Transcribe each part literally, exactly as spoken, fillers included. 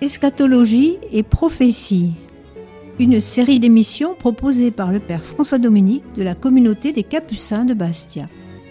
Eschatologie et prophétie, une série d'émissions proposée par le Père François-Dominique de la communauté des Capucins de Bastia.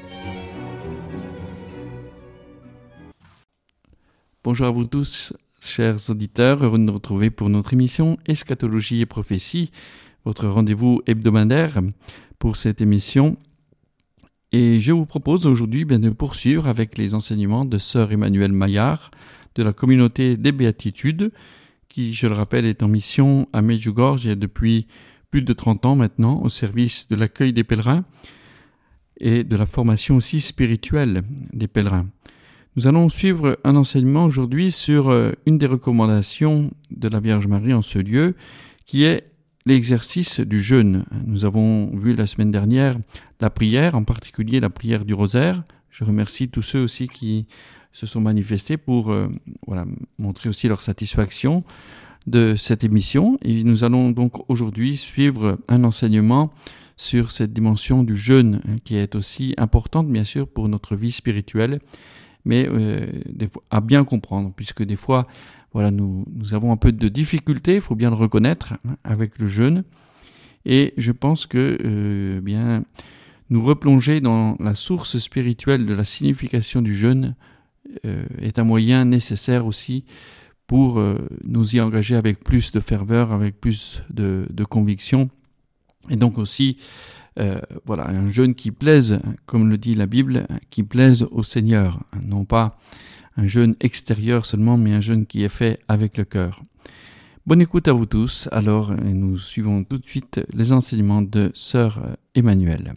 Bonjour à vous tous, chers auditeurs, heureux de nous retrouver pour notre émission Eschatologie et prophétie, votre rendez-vous hebdomadaire pour cette émission. Et je vous propose aujourd'hui bien, de poursuivre avec les enseignements de Sœur Emmanuelle Maillard de la communauté des Béatitudes, qui, je le rappelle, est en mission à Medjugorje depuis plus de trente ans maintenant, au service de l'accueil des pèlerins et de la formation aussi spirituelle des pèlerins. Nous allons suivre un enseignement aujourd'hui sur une des recommandations de la Vierge Marie en ce lieu, qui est l'exercice du jeûne. Nous avons vu la semaine dernière la prière, en particulier la prière du rosaire. Je remercie tous ceux aussi qui se sont manifestés pour euh, voilà, montrer aussi leur satisfaction de cette émission. Et nous allons donc aujourd'hui suivre un enseignement sur cette dimension du jeûne, hein, qui est aussi importante bien sûr pour notre vie spirituelle, mais euh, des fois, à bien comprendre, puisque des fois voilà, nous, nous avons un peu de difficultés, il faut bien le reconnaître, hein, avec le jeûne. Et je pense que euh, bien, nous replonger dans la source spirituelle de la signification du jeûne euh, est un moyen nécessaire aussi pour euh, nous y engager avec plus de ferveur, avec plus de, de conviction. Et donc aussi, euh, voilà, un jeûne qui plaise, comme le dit la Bible, qui plaise au Seigneur, non pas un jeûne extérieur seulement, mais un jeûne qui est fait avec le cœur. Bonne écoute à vous tous. Alors, nous suivons tout de suite les enseignements de Sœur Emmanuelle.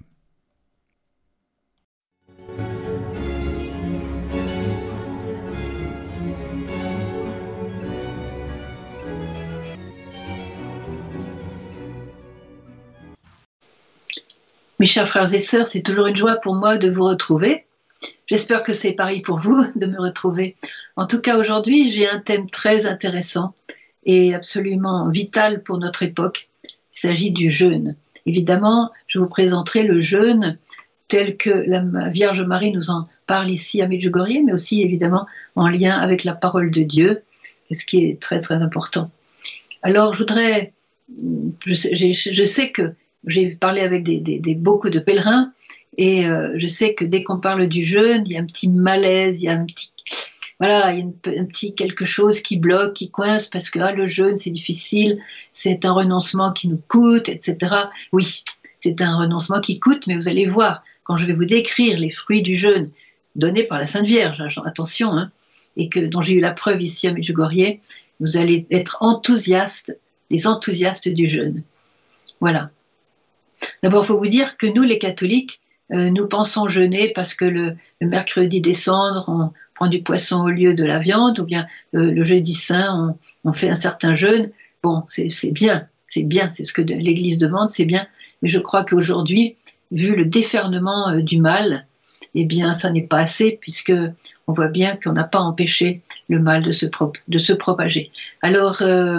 Mes chers frères et sœurs, c'est toujours une joie pour moi de vous retrouver. J'espère que c'est pareil pour vous de me retrouver. En tout cas, aujourd'hui, j'ai un thème très intéressant et absolument vital pour notre époque. Il s'agit du jeûne. Évidemment, je vous présenterai le jeûne tel que la Vierge Marie nous en parle ici à Medjugorje, mais aussi évidemment en lien avec la parole de Dieu, ce qui est très très important. Alors, je voudrais, je sais, je sais que j'ai parlé avec des, des, des, beaucoup de pèlerins et euh, je sais que dès qu'on parle du jeûne, il y a un petit malaise, il y a un petit, voilà, il y a une, un petit quelque chose qui bloque, qui coince parce que ah, le jeûne c'est difficile, c'est un renoncement qui nous coûte, et cetera. Oui, c'est un renoncement qui coûte, mais vous allez voir quand je vais vous décrire les fruits du jeûne donnés par la Sainte Vierge, attention, hein, et que dont j'ai eu la preuve ici à Medjugorje, vous allez être enthousiastes, des enthousiastes du jeûne. Voilà. D'abord, il faut vous dire que nous, les catholiques, euh, nous pensons jeûner parce que le, le mercredi des cendres, on prend du poisson au lieu de la viande, ou bien euh, le jeudi saint, on, on fait un certain jeûne. Bon, c'est, c'est bien, c'est bien, c'est ce que de, l'Église demande, c'est bien. Mais je crois qu'aujourd'hui, vu le déferlement euh, du mal, eh bien, ça n'est pas assez, puisque on voit bien qu'on n'a pas empêché le mal de se, pro- de se propager. Alors, euh,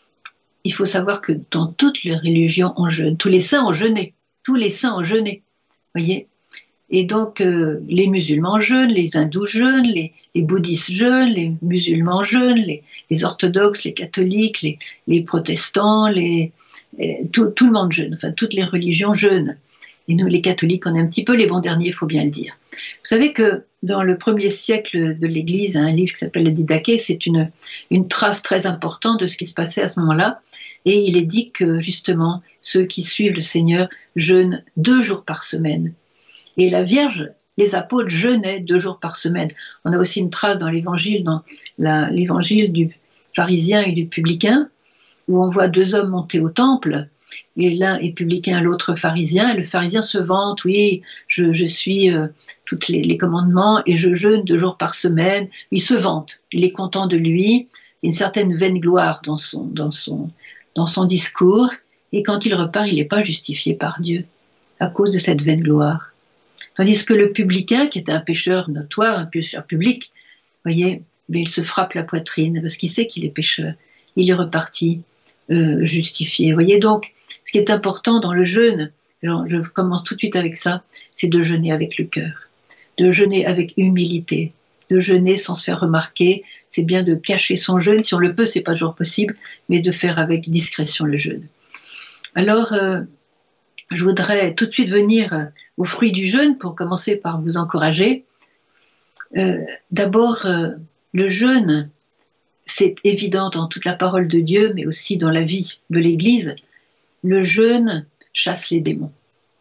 il faut savoir que dans toutes les religions, on jeûne. Tous les saints ont jeûné. Tous les saints ont jeûné. Voyez ? Et donc, euh, les musulmans jeûnent, les hindous jeûnent, les, les bouddhistes jeûnent, les musulmans jeûnent, les, les orthodoxes, les catholiques, les, les protestants, les, les, tout, tout le monde jeûne. Enfin, toutes les religions jeûnent. Et nous, les catholiques, on est un petit peu les bons derniers, il faut bien le dire. Vous savez que dans le premier siècle de l'Église, un livre qui s'appelle la Didaché, c'est une, une trace très importante de ce qui se passait à ce moment-là. Et il est dit que, justement, ceux qui suivent le Seigneur jeûnent deux jours par semaine. Et la Vierge, les apôtres jeûnaient deux jours par semaine. On a aussi une trace dans l'Évangile, dans la, l'Évangile du pharisien et du publicain, où on voit deux hommes monter au temple, et l'un est publicain, l'autre pharisien, et le pharisien se vante, oui, je, je suis euh, tous les, les commandements, et je jeûne deux jours par semaine. Il se vante, il est content de lui, une certaine vaine gloire dans son, dans son, dans son discours, et quand il repart, il n'est pas justifié par Dieu, à cause de cette vaine gloire. Tandis que le publicain, qui est un pécheur notoire, un pécheur public, voyez, mais il se frappe la poitrine, parce qu'il sait qu'il est pécheur. Il est reparti euh, justifié. Vous voyez, donc, ce qui est important dans le jeûne, je commence tout de suite avec ça, c'est de jeûner avec le cœur, de jeûner avec humilité, de jeûner sans se faire remarquer. C'est bien de cacher son jeûne. Si on le peut, c'est pas toujours possible, mais de faire avec discrétion le jeûne. Alors, euh, je voudrais tout de suite venir aux fruits du jeûne pour commencer par vous encourager. Euh, d'abord, euh, le jeûne, c'est évident dans toute la parole de Dieu, mais aussi dans la vie de l'Église. Le jeûne chasse les démons.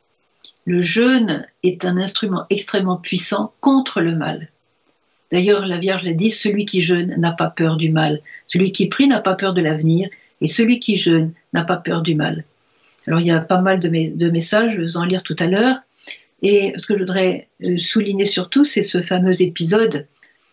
Le jeûne est un instrument extrêmement puissant contre le mal. D'ailleurs, la Vierge l'a dit, celui qui jeûne n'a pas peur du mal. Celui qui prie n'a pas peur de l'avenir, et celui qui jeûne n'a pas peur du mal. Alors, il y a pas mal de, mes, de messages, je vais vous en lire tout à l'heure. Et ce que je voudrais souligner surtout, c'est ce fameux épisode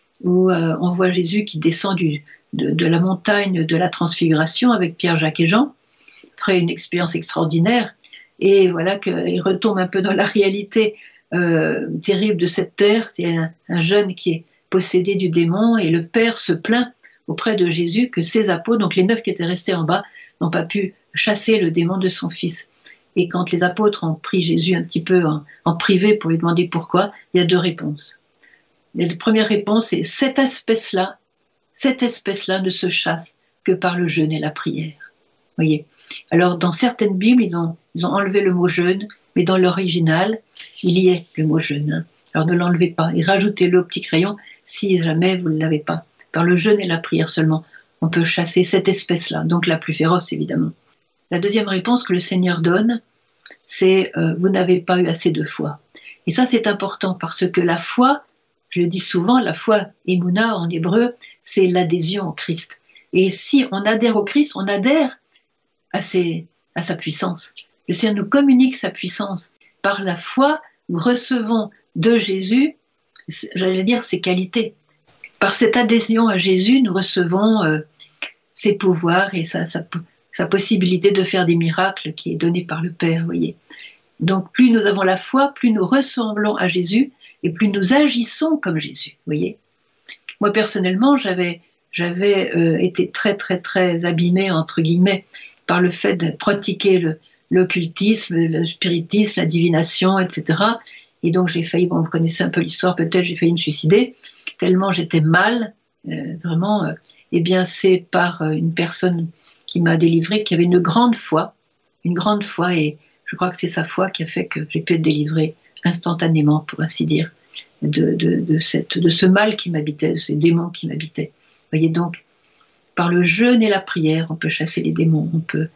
où euh, on voit Jésus qui descend du, de, de la montagne de la Transfiguration avec Pierre, Jacques et Jean, après une expérience extraordinaire. Et voilà qu'il retombe un peu dans la réalité euh, terrible de cette terre. C'est un, un jeune qui est possédé du démon et le Père se plaint auprès de Jésus que ses apôtres, donc les neuf qui étaient restés en bas, n'ont pas pu chasser le démon de son fils. Et quand les apôtres ont pris Jésus un petit peu en, en privé pour lui demander pourquoi, il y a deux réponses. La première réponse est « cette espèce-là, cette espèce-là ne se chasse que par le jeûne et la prière ». Voyez. Alors, dans certaines Bibles, ils ont, ils ont enlevé le mot jeûne, mais dans l'original, il y est le mot jeûne. Hein. Alors, ne l'enlevez pas et rajoutez-le au petit crayon si jamais vous ne l'avez pas. Par le jeûne et la prière seulement, on peut chasser cette espèce-là, donc la plus féroce, évidemment. La deuxième réponse que le Seigneur donne, c'est euh, « vous n'avez pas eu assez de foi ». Et ça, c'est important parce que la foi, je le dis souvent, la foi, émouna en hébreu, c'est l'adhésion au Christ. Et si on adhère au Christ, on adhère À, ses, à sa puissance. Le Seigneur nous communique sa puissance. Par la foi, nous recevons de Jésus, j'allais dire, ses qualités. Par cette adhésion à Jésus, nous recevons euh, ses pouvoirs et sa, sa, sa possibilité de faire des miracles qui est donnée par le Père, voyez. Donc, plus nous avons la foi, plus nous ressemblons à Jésus et plus nous agissons comme Jésus, voyez. Moi, personnellement, j'avais, j'avais euh, été très, très, très abîmée, entre guillemets, par le fait de pratiquer le, l'occultisme, le spiritisme, la divination, et cetera. Et donc j'ai failli, bon, vous connaissez un peu l'histoire, peut-être j'ai failli me suicider, tellement j'étais mal, euh, vraiment. Euh, eh bien c'est par euh, une personne qui m'a délivrée, qui avait une grande foi, une grande foi, et je crois que c'est sa foi qui a fait que j'ai pu être délivrée instantanément, pour ainsi dire, de, de, de, cette, de ce mal qui m'habitait, de ces démons qui m'habitaient. Vous voyez donc, par le jeûne et la prière, on peut chasser les démons, on peut,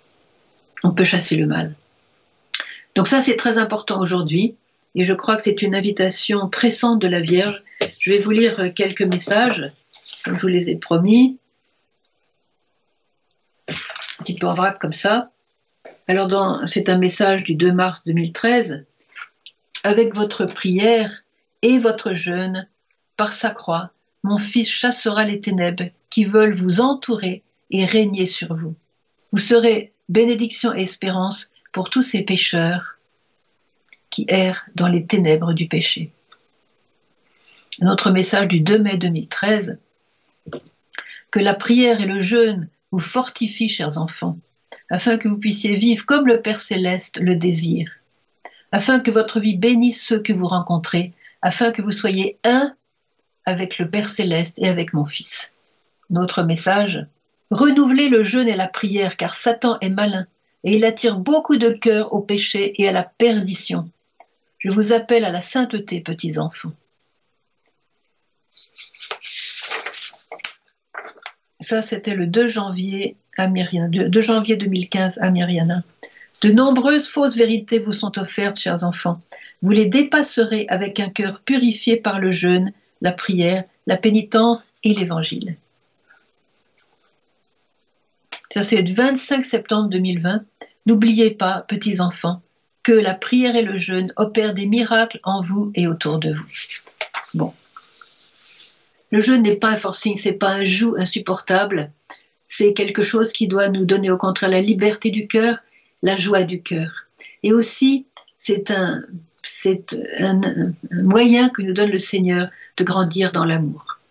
on peut chasser le mal. Donc ça, c'est très important aujourd'hui, et je crois que c'est une invitation pressante de la Vierge. Je vais vous lire quelques messages, comme je vous les ai promis, un petit peu en vrac comme ça. Alors, dans, c'est un message du deux mars deux mille treize. « Avec votre prière et votre jeûne, par sa croix, mon Fils chassera les ténèbres qui veulent vous entourer et régner sur vous. Vous serez bénédiction et espérance pour tous ces pécheurs qui errent dans les ténèbres du péché. » Un autre message du deux mai deux mille treize. « Que la prière et le jeûne vous fortifient, chers enfants, afin que vous puissiez vivre comme le Père Céleste le désire, afin que votre vie bénisse ceux que vous rencontrez, afin que vous soyez un avec le Père Céleste et avec mon Fils. » Notre message, renouvelez le jeûne et la prière, car Satan est malin et il attire beaucoup de cœurs au péché et à la perdition. Je vous appelle à la sainteté, petits enfants. Ça, c'était le deux janvier à Myriana, deux janvier deux mille quinze à Myriana. De nombreuses fausses vérités vous sont offertes, chers enfants. Vous les dépasserez avec un cœur purifié par le jeûne, la prière, la pénitence et l'évangile. Ça, c'est le vingt-cinq septembre deux mille vingt. N'oubliez pas, petits enfants, que la prière et le jeûne opèrent des miracles en vous et autour de vous. Bon. Le jeûne n'est pas un forcing, c'est pas un joug insupportable. C'est quelque chose qui doit nous donner au contraire la liberté du cœur, la joie du cœur. Et aussi, c'est un, c'est un, un moyen que nous donne le Seigneur de grandir dans l'amour.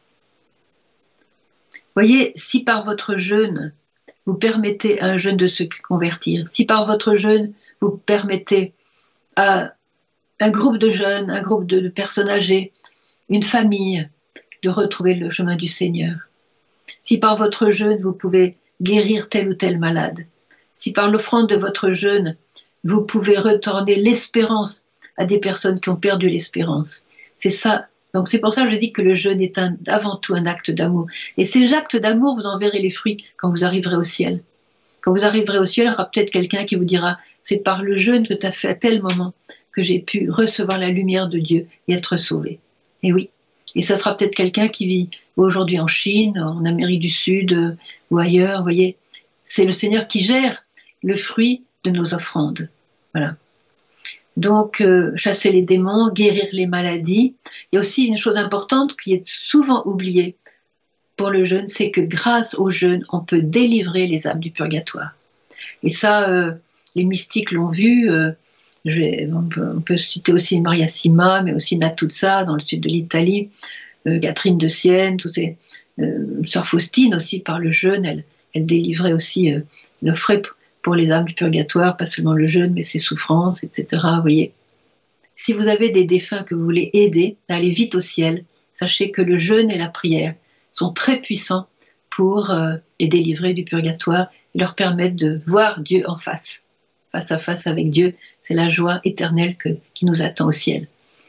Voyez, si par votre jeûne, vous permettez à un jeune de se convertir, si par votre jeûne, vous permettez à un groupe de jeunes, un groupe de personnes âgées, une famille, de retrouver le chemin du Seigneur. Si par votre jeûne, vous pouvez guérir tel ou tel malade, si par l'offrande de votre jeûne, vous pouvez retourner l'espérance à des personnes qui ont perdu l'espérance. C'est ça. Donc c'est pour ça que je dis que le jeûne est un, avant tout un acte d'amour. Et ces actes d'amour, vous en verrez les fruits quand vous arriverez au ciel. Quand vous arriverez au ciel, il y aura peut-être quelqu'un qui vous dira « C'est par le jeûne que tu as fait à tel moment que j'ai pu recevoir la lumière de Dieu et être sauvé. » Et oui. Et ça sera peut-être quelqu'un qui vit aujourd'hui en Chine, en Amérique du Sud euh, ou ailleurs. Vous voyez, c'est le Seigneur qui gère le fruit de nos offrandes. Voilà. Donc, euh, chasser les démons, guérir les maladies. Il y a aussi une chose importante qui est souvent oubliée pour le jeûne, c'est que grâce au jeûne, on peut délivrer les âmes du purgatoire. Et ça, euh, les mystiques l'ont vu. Euh, je vais, on, peut, on peut citer aussi Maria Sima, mais aussi Natuzza dans le sud de l'Italie, euh, Catherine de Sienne, toutes les, euh, Sœur Faustine aussi par le jeûne, elle, elle délivrait aussi, euh, le frais pour les âmes du purgatoire, pas seulement le jeûne, mais ses souffrances, et cetera. Vous voyez. Si vous avez des défunts que vous voulez aider à aller vite au ciel, sachez que le jeûne et la prière sont très puissants pour euh, les délivrer du purgatoire et leur permettre de voir Dieu en face. Face à face avec Dieu, c'est la joie éternelle que, qui nous attend au ciel.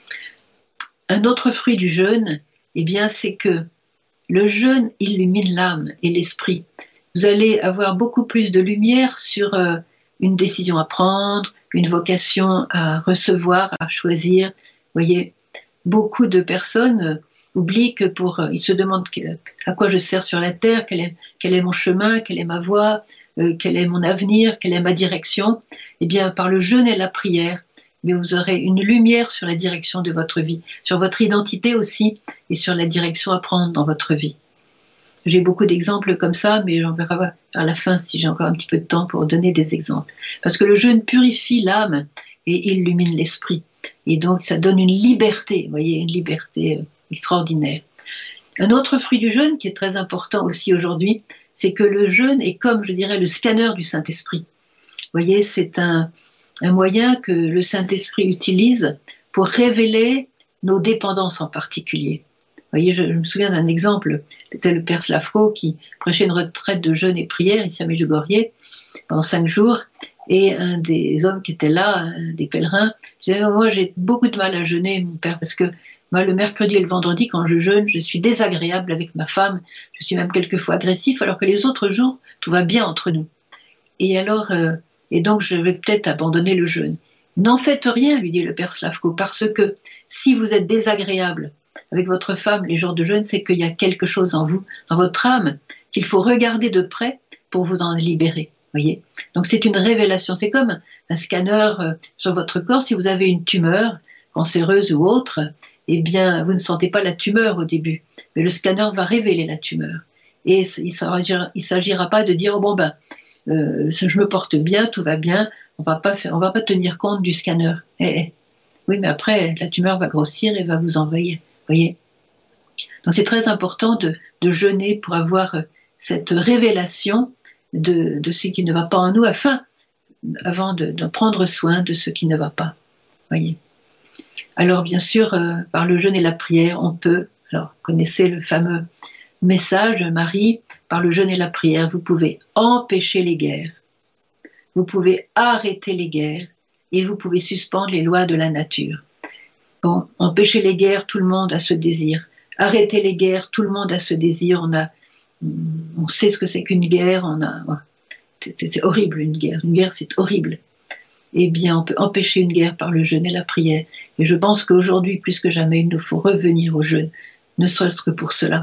Un autre fruit du jeûne, eh bien, c'est que le jeûne illumine l'âme et l'esprit. Vous allez avoir beaucoup plus de lumière sur euh, une décision à prendre, une vocation à recevoir, à choisir. Vous voyez, beaucoup de personnes euh, oublient que pour... Euh, ils se demandent que, à quoi je sers sur la terre, quel est, quel est mon chemin, quelle est ma voie, euh, quel est mon avenir, quelle est ma direction. Eh bien, par le jeûne et la prière, mais vous aurez une lumière sur la direction de votre vie, sur votre identité aussi, et sur la direction à prendre dans votre vie. J'ai beaucoup d'exemples comme ça, mais j'en verrai à la fin si j'ai encore un petit peu de temps pour donner des exemples. Parce que le jeûne purifie l'âme et illumine l'esprit. Et donc, ça donne une liberté, vous voyez, une liberté euh, extraordinaire. Un autre fruit du jeûne qui est très important aussi aujourd'hui, c'est que le jeûne est comme, je dirais, le scanner du Saint-Esprit. Vous voyez, c'est un, un moyen que le Saint-Esprit utilise pour révéler nos dépendances en particulier. Vous voyez, je, je me souviens d'un exemple, c'était le père Slavko qui prêchait une retraite de jeûne et prière ici à Medjugorje pendant cinq jours, et un des hommes qui était là, un des pèlerins, disait oh, « Moi j'ai beaucoup de mal à jeûner, mon père, parce que moi le mercredi et le vendredi, quand je jeûne, je suis désagréable avec ma femme, je suis même quelquefois agressif, alors que les autres jours, tout va bien entre nous. Et alors, euh, et donc je vais peut-être abandonner le jeûne. N'en faites rien, lui dit le père Slavko, parce que si vous êtes désagréable avec votre femme les jours de jeûne, c'est qu'il y a quelque chose en vous, dans votre âme, qu'il faut regarder de près pour vous en libérer. Voyez. Donc c'est une révélation, c'est comme un scanner euh, sur votre corps. Si vous avez une tumeur cancéreuse ou autre, eh bien vous ne sentez pas la tumeur au début, mais le scanner va révéler la tumeur. Et il ne s'agira pas de dire oh, bon ben euh, je me porte bien, tout va bien, on va pas faire, on va pas tenir compte du scanner. Eh, eh. Oui, mais après la tumeur va grossir et va vous envahir. Voyez. Donc c'est très important de, de jeûner pour avoir cette révélation de, de ce qui ne va pas en nous, afin, avant de, de prendre soin de ce qui ne va pas. Voyez. Alors bien sûr, euh, par le jeûne et la prière, on peut, alors vous connaissez le fameux message Marie, par le jeûne et la prière, vous pouvez empêcher les guerres, vous pouvez arrêter les guerres, et vous pouvez suspendre les lois de la nature. Bon, empêcher les guerres, tout le monde a ce désir. Arrêter les guerres, tout le monde a ce désir. On a, on sait ce que c'est qu'une guerre. On a, c'est, c'est horrible une guerre. Une guerre, c'est horrible. Eh bien, on peut empêcher une guerre par le jeûne et la prière. Et je pense qu'aujourd'hui, plus que jamais, il nous faut revenir au jeûne, ne serait-ce que pour cela.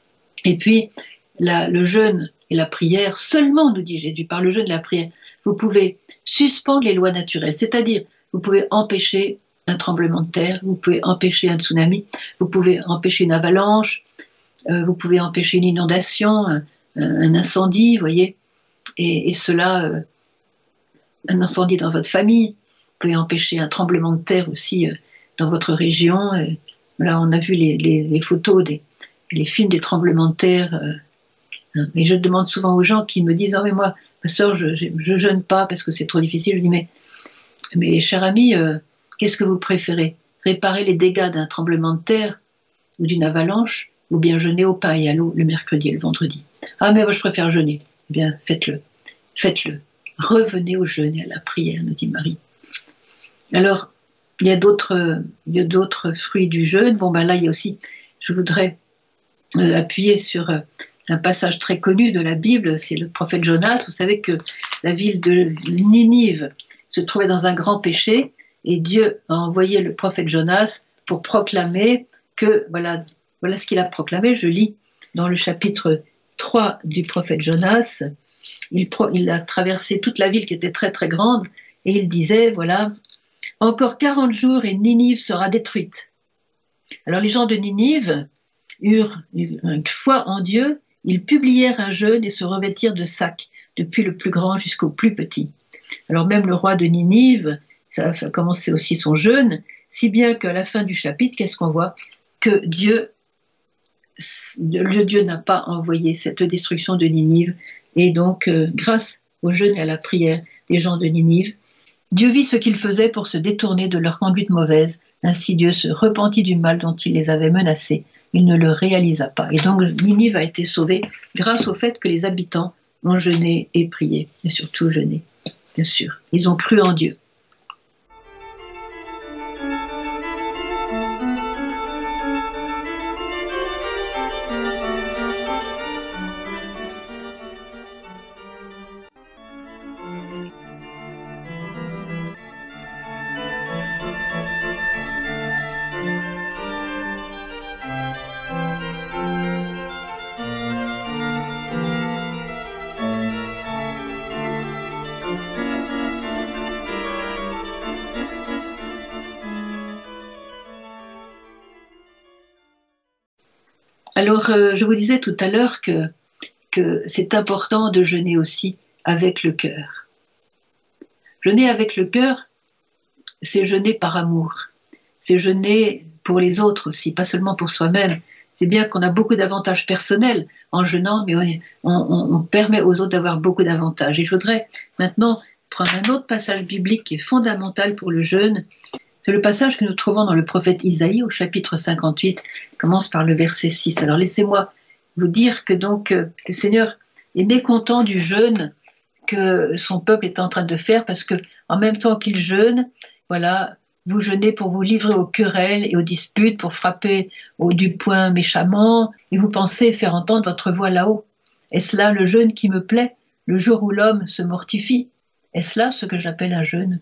Et puis, la, le jeûne et la prière, seulement, nous dit Jésus, par le jeûne et la prière, vous pouvez suspendre les lois naturelles. C'est-à-dire, vous pouvez empêcher un tremblement de terre, vous pouvez empêcher un tsunami, vous pouvez empêcher une avalanche, euh, vous pouvez empêcher une inondation, un, un incendie, vous voyez, et, et cela, euh, un incendie dans votre famille, vous pouvez empêcher un tremblement de terre aussi euh, dans votre région. Et, là, on a vu les, les, les photos, des, les films des tremblements de terre, euh, hein, et je demande souvent aux gens qui me disent « Oh mais moi, ma soeur, je ne jeûne pas parce que c'est trop difficile », je dis « Mais, mais cher ami, euh, qu'est-ce que vous préférez ? Réparer les dégâts d'un tremblement de terre ou d'une avalanche, ou bien jeûner au pain et à l'eau le mercredi et le vendredi. Ah mais moi je préfère jeûner. Eh bien faites-le, faites-le. Revenez au jeûne et à la prière, nous dit Marie. Alors, il y a d'autres, il y a d'autres fruits du jeûne. Bon ben là il y a aussi, je voudrais euh, appuyer sur euh, un passage très connu de la Bible, c'est le prophète Jonas. Vous savez que la ville de Ninive se trouvait dans un grand péché et Dieu a envoyé le prophète Jonas pour proclamer que, voilà, voilà ce qu'il a proclamé. Je lis dans le chapitre trois du prophète Jonas, il, pro, il a traversé toute la ville qui était très très grande et il disait, voilà, encore quarante jours et Ninive sera détruite. Alors les gens de Ninive eurent une foi en Dieu, ils publièrent un jeûne et se revêtirent de sacs, depuis le plus grand jusqu'au plus petit. Alors même le roi de Ninive, ça a commencé aussi son jeûne, si bien qu'à la fin du chapitre, qu'est-ce qu'on voit? Que Dieu, le Dieu n'a pas envoyé cette destruction de Ninive, et donc euh, grâce au jeûne et à la prière des gens de Ninive, Dieu vit ce qu'ils faisaient pour se détourner de leur conduite mauvaise, ainsi Dieu se repentit du mal dont il les avait menacés, il ne le réalisa pas. Et donc Ninive a été sauvée grâce au fait que les habitants ont jeûné et prié, et surtout jeûné, bien sûr. Ils ont cru en Dieu. Alors, euh, je vous disais tout à l'heure que, que c'est important de jeûner aussi avec le cœur. Jeûner avec le cœur, c'est jeûner par amour. C'est jeûner pour les autres aussi, pas seulement pour soi-même. C'est bien qu'on a beaucoup d'avantages personnels en jeûnant, mais on, on, on permet aux autres d'avoir beaucoup d'avantages. Et je voudrais maintenant prendre un autre passage biblique qui est fondamental pour le jeûne. C'est le passage que nous trouvons dans le prophète Isaïe au chapitre cinquante-huit, commence par le verset six. Alors laissez-moi vous dire que donc euh, le Seigneur est mécontent du jeûne que son peuple est en train de faire, parce que en même temps qu'il jeûne, voilà, vous jeûnez pour vous livrer aux querelles et aux disputes, pour frapper au du poing méchamment, et vous pensez faire entendre votre voix là-haut. Est-ce là le jeûne qui me plaît, le jour où l'homme se mortifie? Est-ce là ce que j'appelle un jeûne?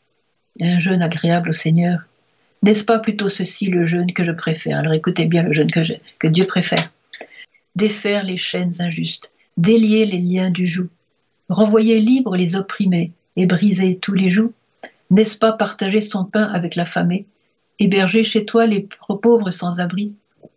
Un jeûne agréable au Seigneur. N'est-ce pas plutôt ceci le jeûne que je préfère? Alors écoutez bien le jeûne que, je, que Dieu préfère. Défaire les chaînes injustes, délier les liens du joug, renvoyer libres les opprimés et briser tous les jougs. N'est-ce pas partager son pain avec l'affamé, héberger chez toi les pauvres sans abri?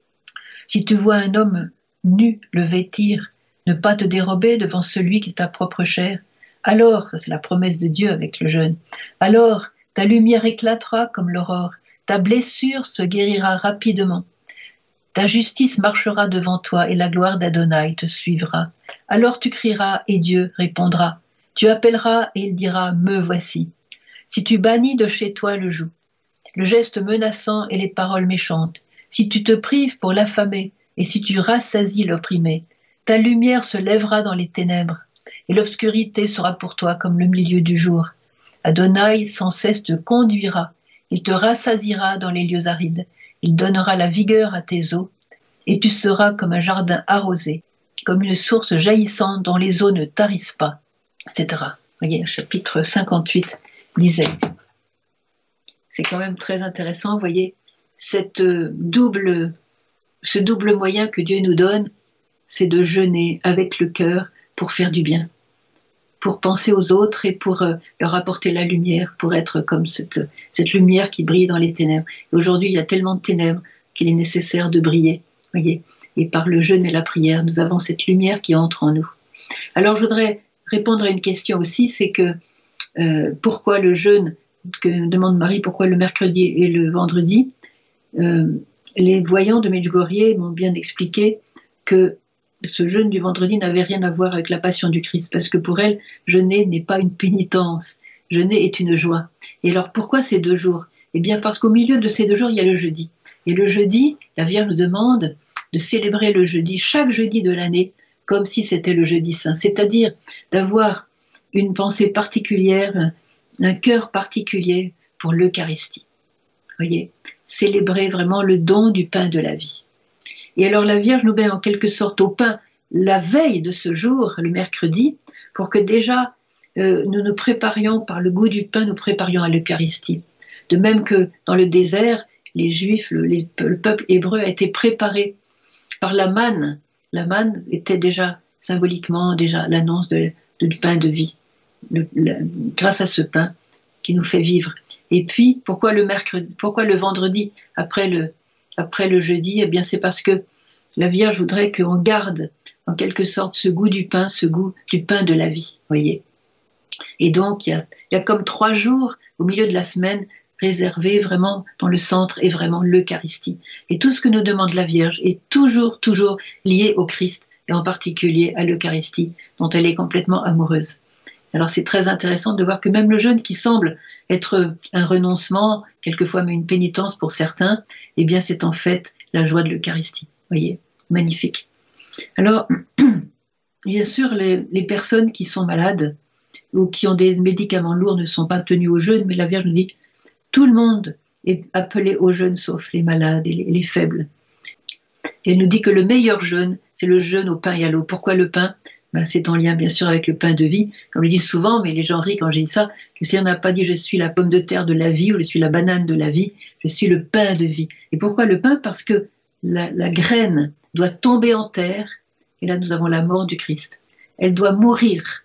Si tu vois un homme nu le vêtir, ne pas te dérober devant celui qui est ta propre chair, alors, c'est la promesse de Dieu avec le jeûne, alors ta lumière éclatera comme l'aurore, ta blessure se guérira rapidement. Ta justice marchera devant toi et la gloire d'Adonai te suivra. Alors tu crieras et Dieu répondra. Tu appelleras et il dira « Me voici ». Si tu bannis de chez toi le joug, le geste menaçant et les paroles méchantes, si tu te prives pour l'affamer et si tu rassasies l'opprimé, ta lumière se lèvera dans les ténèbres et l'obscurité sera pour toi comme le milieu du jour. Adonai sans cesse te conduira, il te rassasiera dans les lieux arides, il donnera la vigueur à tes eaux, et tu seras comme un jardin arrosé, comme une source jaillissante dont les eaux ne tarissent pas, et cetera. Vous voyez, chapitre cinquante-huit disait. C'est quand même très intéressant, vous voyez, cette double, ce double moyen que Dieu nous donne, c'est de jeûner avec le cœur pour faire du bien, pour penser aux autres et pour euh, leur apporter la lumière, pour être comme cette, cette lumière qui brille dans les ténèbres. Et aujourd'hui, il y a tellement de ténèbres qu'il est nécessaire de briller, voyez. Et par le jeûne et la prière, nous avons cette lumière qui entre en nous. Alors, je voudrais répondre à une question aussi, c'est que euh, pourquoi le jeûne, que demande Marie, pourquoi le mercredi et le vendredi? euh, Les voyants de Medjugorje m'ont bien expliqué que ce jeûne du vendredi n'avait rien à voir avec la passion du Christ, parce que pour elle, jeûner n'est pas une pénitence, jeûner est une joie. Et alors pourquoi ces deux jours? Eh bien parce qu'au milieu de ces deux jours, il y a le jeudi. Et le jeudi, la Vierge nous demande de célébrer le jeudi, chaque jeudi de l'année, comme si c'était le jeudi saint, c'est-à-dire d'avoir une pensée particulière, un cœur particulier pour l'Eucharistie. Voyez, célébrer vraiment le don du pain de la vie. Et alors la Vierge nous met en quelque sorte au pain la veille de ce jour, le mercredi, pour que déjà euh, nous nous préparions par le goût du pain, nous préparions à l'Eucharistie. De même que dans le désert, les Juifs, le, les, le peuple hébreu a été préparé par la manne. La manne était déjà symboliquement déjà l'annonce de, de, du pain de vie, le, le, grâce à ce pain qui nous fait vivre. Et puis, pourquoi le mercredi, pourquoi le vendredi après le, après le jeudi? Eh bien, c'est parce que la Vierge voudrait qu'on garde en quelque sorte ce goût du pain, ce goût du pain de la vie, voyez. Et donc, il y a, il y a comme trois jours au milieu de la semaine réservés vraiment dans le centre est vraiment l'Eucharistie. Et tout ce que nous demande la Vierge est toujours, toujours lié au Christ et en particulier à l'Eucharistie dont elle est complètement amoureuse. Alors c'est très intéressant de voir que même le jeûne qui semble être un renoncement, quelquefois même une pénitence pour certains, eh bien c'est en fait la joie de l'Eucharistie. Voyez, magnifique. Alors, bien sûr, les, les personnes qui sont malades ou qui ont des médicaments lourds ne sont pas tenues au jeûne, mais la Vierge nous dit tout le monde est appelé au jeûne sauf les malades et les, les faibles. Et elle nous dit que le meilleur jeûne, c'est le jeûne au pain et à l'eau. Pourquoi le pain? Ben, c'est en lien bien sûr avec le pain de vie, comme je dis souvent, mais les gens rient quand j'ai dit ça. Le Seigneur n'a pas dit je suis la pomme de terre de la vie ou je suis la banane de la vie, je suis le pain de vie. Et pourquoi le pain? Parce que la, la graine doit tomber en terre, et là nous avons la mort du Christ. Elle doit mourir,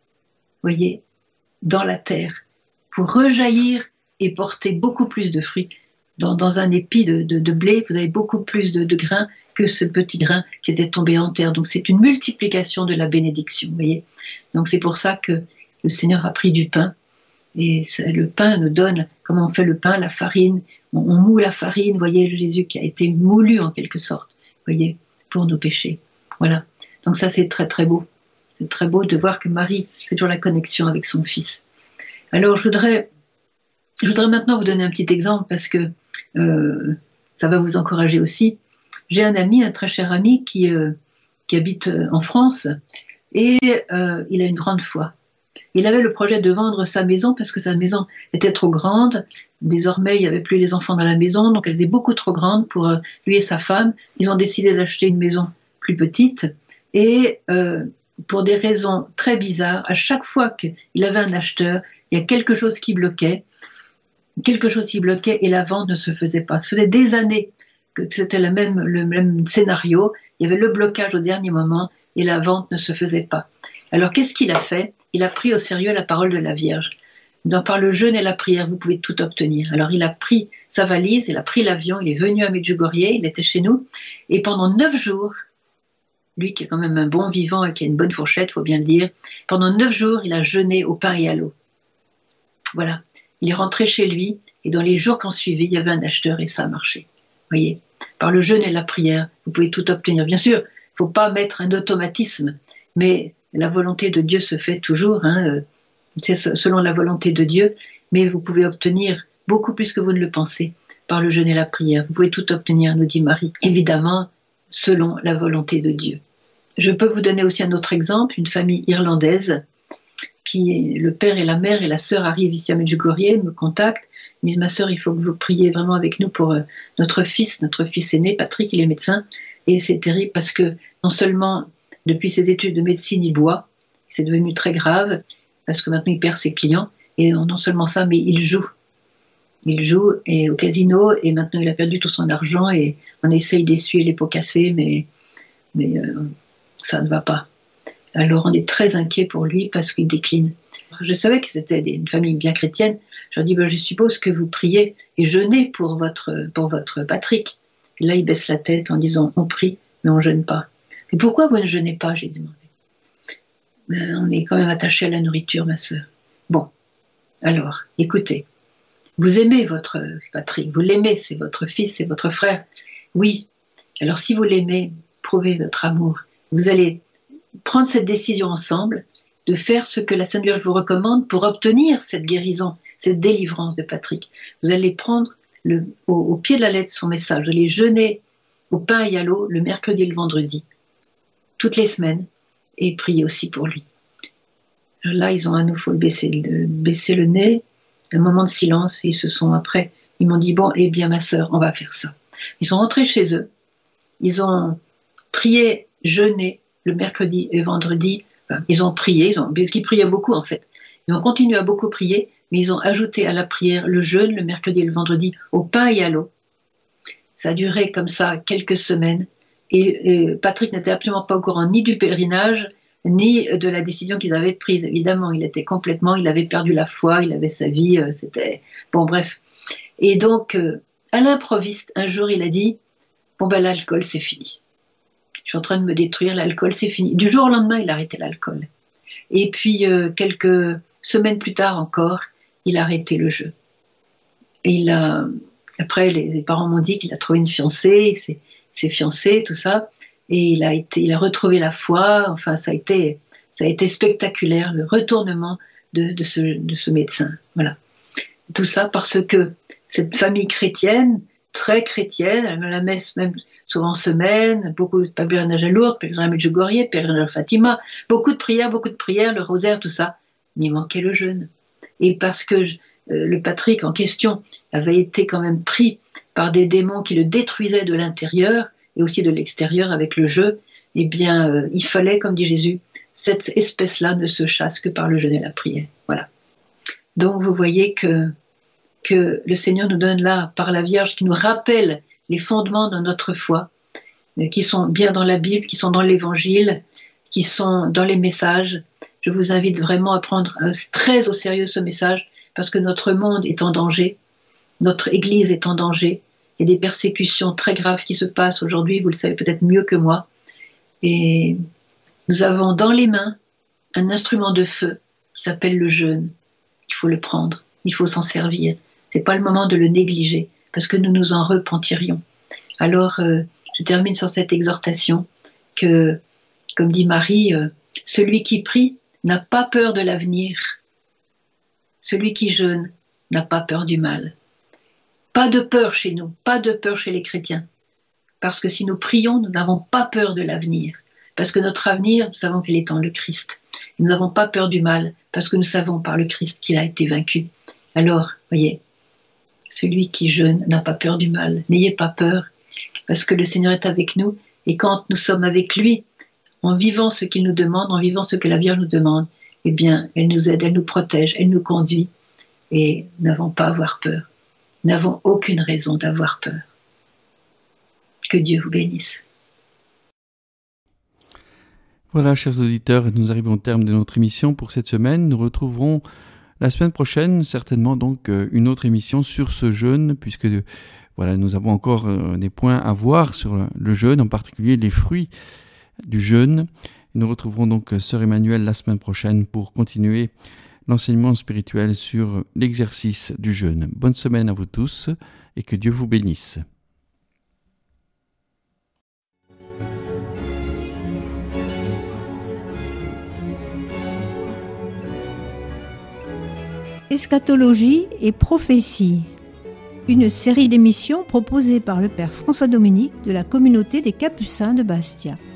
voyez, dans la terre, pour rejaillir et porter beaucoup plus de fruits. Dans, dans un épi de, de, de blé, vous avez beaucoup plus de, de grains que ce petit grain qui était tombé en terre. Donc c'est une multiplication de la bénédiction, vous voyez. Donc c'est pour ça que le Seigneur a pris du pain, et le pain nous donne, comment on fait le pain, la farine, on, on moule la farine, vous voyez, Jésus qui a été moulu en quelque sorte, vous voyez, pour nos péchés. Voilà. Donc ça c'est très très beau. C'est très beau de voir que Marie fait toujours la connexion avec son Fils. Alors je voudrais, je voudrais maintenant vous donner un petit exemple parce que euh, ça va vous encourager aussi. J'ai un ami, un très cher ami qui, euh, qui habite en France et euh, il a une grande foi. Il avait le projet de vendre sa maison parce que sa maison était trop grande. Désormais, il n'y avait plus les enfants dans la maison, donc elle était beaucoup trop grande pour euh, lui et sa femme. Ils ont décidé d'acheter une maison plus petite et euh, pour des raisons très bizarres, à chaque fois qu'il avait un acheteur, il y a quelque chose qui bloquait, quelque chose qui bloquait et la vente ne se faisait pas. Ça faisait des années que c'était le même, le même scénario, il y avait le blocage au dernier moment et la vente ne se faisait pas. Alors qu'est-ce qu'il a fait? Il a pris au sérieux la parole de la Vierge. Dans, par le jeûne et la prière, vous pouvez tout obtenir. Alors il a pris sa valise, il a pris l'avion, il est venu à Medjugorje, il était chez nous, et pendant neuf jours, lui qui est quand même un bon vivant et qui a une bonne fourchette, il faut bien le dire, pendant neuf jours, il a jeûné au pain et à l'eau. Voilà. Il est rentré chez lui, et dans les jours qui ont suivi, il y avait un acheteur et ça a marché. Voyez, par le jeûne et la prière, vous pouvez tout obtenir. Bien sûr, il ne faut pas mettre un automatisme, mais la volonté de Dieu se fait toujours, hein, c'est selon la volonté de Dieu, mais vous pouvez obtenir beaucoup plus que vous ne le pensez par le jeûne et la prière. Vous pouvez tout obtenir, nous dit Marie, évidemment, selon la volonté de Dieu. Je peux vous donner aussi un autre exemple, une famille irlandaise, qui le père et la mère et la sœur arrivent ici à Medjugorje, me contactent, me disent « Ma sœur, il faut que vous priez vraiment avec nous pour euh, notre fils, notre fils aîné, Patrick, il est médecin. » Et c'est terrible parce que non seulement depuis ses études de médecine, il boit, c'est devenu très grave, parce que maintenant il perd ses clients, et non seulement ça, mais il joue. Il joue et au casino, et maintenant il a perdu tout son argent, et on essaye d'essuyer les pots cassés, mais, mais euh, ça ne va pas. Alors on est très inquiet pour lui parce qu'il décline. Je savais que c'était une famille bien chrétienne. Je leur dis, ben, je suppose que vous priez et jeûnez pour votre, pour votre Patrick. Et là, il baisse la tête en disant, on prie, mais on ne jeûne pas. Et pourquoi vous ne jeûnez pas, j'ai demandé. Ben, on est quand même attaché à la nourriture, ma sœur. Bon, alors, écoutez. Vous aimez votre Patrick, vous l'aimez, c'est votre fils, c'est votre frère. Oui, alors si vous l'aimez, prouvez votre amour. Vous allez prendre cette décision ensemble de faire ce que la Sainte Vierge vous recommande pour obtenir cette guérison, cette délivrance de Patrick. Vous allez prendre le, au, au pied de la lettre son message, vous allez jeûner au pain et à l'eau le mercredi et le vendredi, toutes les semaines, et prier aussi pour lui. Là, ils ont à nouveau baissé le, baissé le nez, un moment de silence, et ils se sont après, ils m'ont dit, bon, eh bien ma sœur, on va faire ça. Ils sont rentrés chez eux, ils ont prié, jeûné le mercredi et vendredi, enfin, ils ont prié, ils ont, parce qu'ils priaient beaucoup en fait, ils ont continué à beaucoup prier, mais ils ont ajouté à la prière le jeûne le mercredi et le vendredi, au pain et à l'eau. Ça a duré comme ça quelques semaines, et, et Patrick n'était absolument pas au courant ni du pèlerinage, ni de la décision qu'ils avaient prise. Évidemment, il était complètement, il avait perdu la foi, il avait sa vie, euh, c'était... Bon, bref. Et donc, euh, à l'improviste, un jour, il a dit, bon ben l'alcool, c'est fini. Je suis en train de me détruire, l'alcool, c'est fini. Du jour au lendemain, il a arrêté l'alcool. Et puis, euh, quelques semaines plus tard encore, il a arrêté le jeu. Et il a... Après, les, les parents m'ont dit qu'il a trouvé une fiancée, il s'est, s'est fiancé, tout ça. Et il a, été, il a retrouvé la foi, enfin ça a été, ça a été spectaculaire, le retournement de, de, ce, de ce médecin. Voilà. Tout ça parce que cette famille chrétienne, très chrétienne, elle me la messe même souvent en semaine, beaucoup de pèlerinage à Lourdes, pèlerinage à Medjugorje, pèlerinage à Fatima, beaucoup de prières, beaucoup de prières, le rosaire, tout ça, mais il manquait le jeûne. Et parce que je, euh, le Patrick en question avait été quand même pris par des démons qui le détruisaient de l'intérieur, et aussi de l'extérieur avec le jeu, eh bien, euh, il fallait, comme dit Jésus, cette espèce-là ne se chasse que par le jeûne et la prière. Voilà. Donc, vous voyez que, que le Seigneur nous donne là, par la Vierge, qui nous rappelle les fondements de notre foi, euh, qui sont bien dans la Bible, qui sont dans l'Évangile, qui sont dans les messages. Je vous invite vraiment à prendre euh, très au sérieux ce message, parce que notre monde est en danger, notre Église est en danger. Il y a des persécutions très graves qui se passent aujourd'hui, vous le savez peut-être mieux que moi. Et nous avons dans les mains un instrument de feu qui s'appelle le jeûne. Il faut le prendre, il faut s'en servir. Ce n'est pas le moment de le négliger, parce que nous nous en repentirions. Alors, euh, je termine sur cette exhortation que, comme dit Marie, euh, celui qui prie n'a pas peur de l'avenir. Celui qui jeûne n'a pas peur du mal. Pas de peur chez nous, pas de peur chez les chrétiens. Parce que si nous prions, nous n'avons pas peur de l'avenir. Parce que notre avenir, nous savons qu'il est en le Christ. Nous n'avons pas peur du mal, parce que nous savons par le Christ qu'il a été vaincu. Alors, voyez, celui qui jeûne n'a pas peur du mal. N'ayez pas peur, parce que le Seigneur est avec nous. Et quand nous sommes avec lui, en vivant ce qu'il nous demande, en vivant ce que la Vierge nous demande, eh bien, elle nous aide, elle nous protège, elle nous conduit. Et nous n'avons pas à avoir peur. Nous n'avons aucune raison d'avoir peur. Que Dieu vous bénisse. Voilà, chers auditeurs, nous arrivons au terme de notre émission pour cette semaine. Nous retrouverons la semaine prochaine, certainement donc une autre émission sur ce jeûne, puisque voilà, nous avons encore des points à voir sur le jeûne, en particulier les fruits du jeûne. Nous retrouverons donc Sœur Emmanuelle la semaine prochaine pour continuer l'enseignement spirituel sur l'exercice du jeûne. Bonne semaine à vous tous et que Dieu vous bénisse. Eschatologie et prophétie, une série d'émissions proposée par le Père François Dominique de la communauté des Capucins de Bastia.